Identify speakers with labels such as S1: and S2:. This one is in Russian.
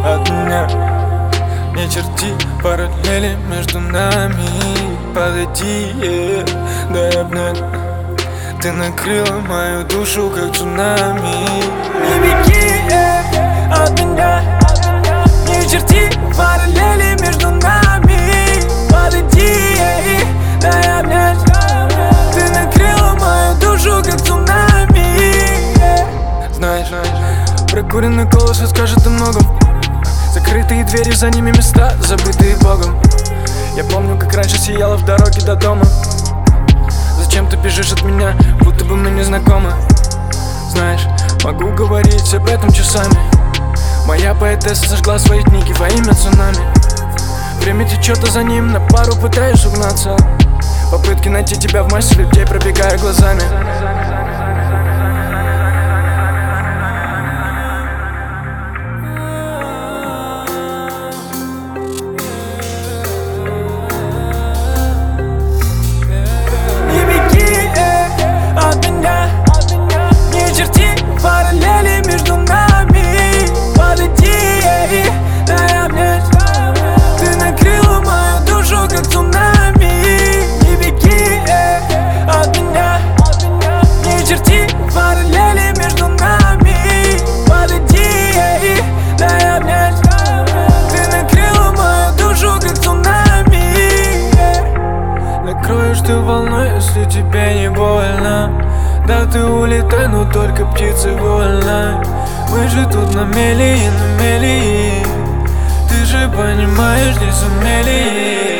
S1: от меня. Не черти параллели между нами. Подойди, дай обнять. Ты накрыла мою душу, как цунами.
S2: Не беги от меня. Не черти параллели между нами. Подойди, дай обнять. Ты накрыла мою душу, как цунами.
S1: Знаешь, прокуренный колос скажет о многом. Закрытые двери, за ними места, забытые Богом. Я помню, как раньше сияла в дороге до дома. Зачем ты бежишь от меня, будто бы мы не знакомы? Знаешь, могу говорить об этом часами. Моя поэтесса сожгла свои книги во имя цунами. Время течет, а за ним на пару пытаюсь угнаться. Попытки найти тебя в массе людей, пробегая глазами.
S2: Параллели между нами. Подойди, дай обнять. Ты накрыла мою душу, как цунами. Не беги от меня. Не черти параллели между нами. Подойди, дай обнять. Ты накрыла мою душу, как цунами.
S1: Накроешь ты волной, если тебе не больно. Да ты улетай, но только птицы вольно. Мы же тут на мели. Ты же понимаешь, не сумели.